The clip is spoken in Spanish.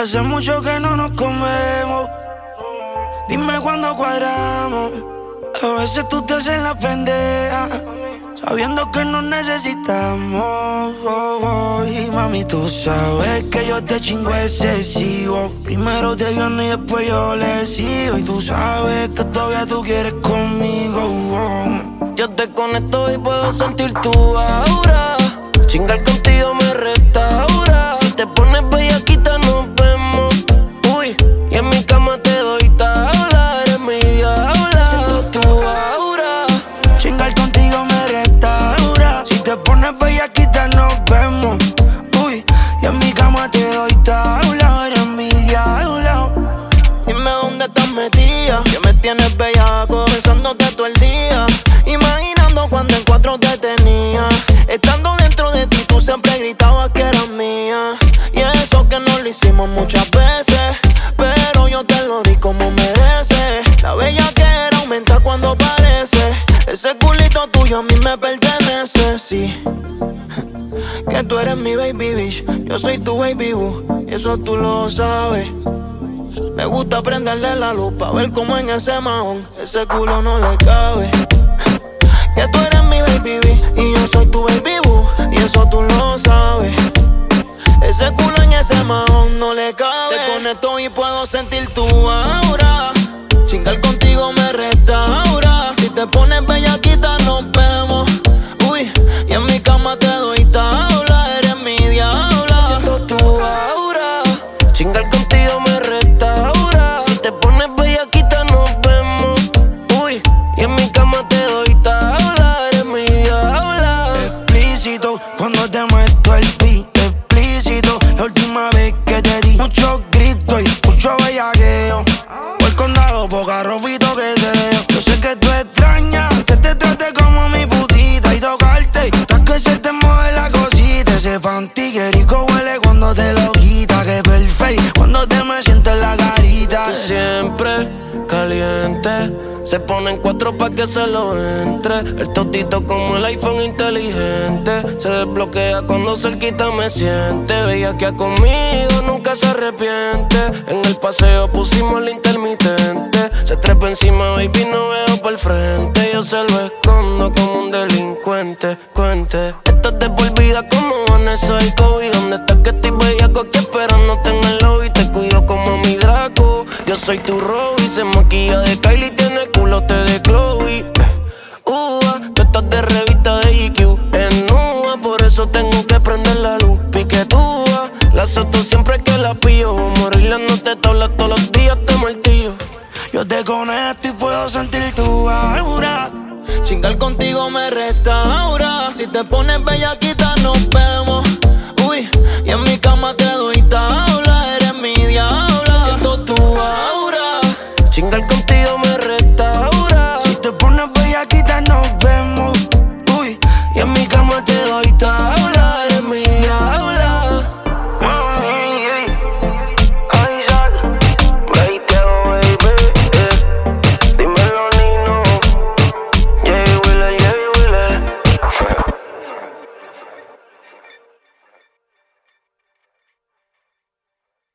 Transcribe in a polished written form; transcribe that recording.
Hace mucho que no nos comemos. Dime cuándo cuadramos. A veces tú te haces la pendeja, sabiendo que nos necesitamos. Y mami, tú sabes que yo te chingo excesivo. Primero te violo y después yo le sigo. Y tú sabes que todavía tú quieres conmigo. Yo te conecto y puedo sentir tu aura. Chingar contigo me restaura. Si te pones bellaquita nos vemos. Uy, y en mi cama te doy tabla. Eres mi diabla. Siento tu aura. Chingar contigo me restaura. Si te pones bellaquita nos vemos. Uy, y en mi cama te doy tabla. Eres mi diabla. Dime dónde estás metida, que me tienes bellaco, pensándote todo el día, imaginando cuando en cuatro te tenía. Estando dentro de ti tú siempre gritabas que eras mía. Y eso que no lo hicimos muchas veces, pero yo te lo di como mereces. La bellaquera aumenta cuando aparece. Ese culito tuyo a mí me pertenece, sí. Que tú eres mi baby bitch, yo soy tu baby boo, y eso tú lo sabes. Me gusta prenderle la luz pa' ver cómo en ese mahón ese culo no le cabe. Que tú eres mi baby y yo soy tu baby boo, y eso tú lo sabes. Ese culo en ese mahón no le cabe. Te conecto y puedo sentir tu aura. Chingar contigo me restaura. Si te pones bellaquita nos vemos. Uy, y en mi cama te doy tabla. Eres mi diabla. Siento tu aura. Chingar contigo me restaura. Si te pones bellaquita nos vemos. Uy, y en mi cama te doy tabla. Eres mi diabla. Explícito, cuando te muestro el pi. Explícito, la última vez que te di muchos gritos y mucho bellaqueo. Por el condado, poca ropito que te dejo. Yo sé que tú extrañas que te trate como mi putita y tocarte hasta que se te mueve la cosita. Ese panty que rico huele cuando te lo quita. Que perfecto cuando te me sientes la carita. Tú siempre caliente. Se ponen cuatro pa' que se lo entre. El totito como el iPhone inteligente. Se desbloquea cuando cerquita me siente. Bellaquea conmigo, nunca se arrepiente. En el paseo pusimos el intermitente. Se trepa encima, baby, no veo por el frente. Yo se lo escondo como un delincuente. Cuente, esto es de por vida como Vanessa y Kobe. ¿Dónde estás que estoy bellaco aquí esperándote en el lobby? Te cuido como mi Draco. Yo soy tu Robbie. Se maquilla de Kylie, tiene el culote de Chloe. Tú estás de revista de GQ en nua, por eso tengo que prender la luz. Piquetúa, la soto siempre que la pillo. Morirla no te tabla todos los días, te martillo. Yo te conecto y puedo sentir tu aura. Chingar contigo me restaura. Si te pones bellaquita nos vemos. Uy, y en mi cama te doy tabla. Eres mi diabla. Siento tu aura. Chingar contigo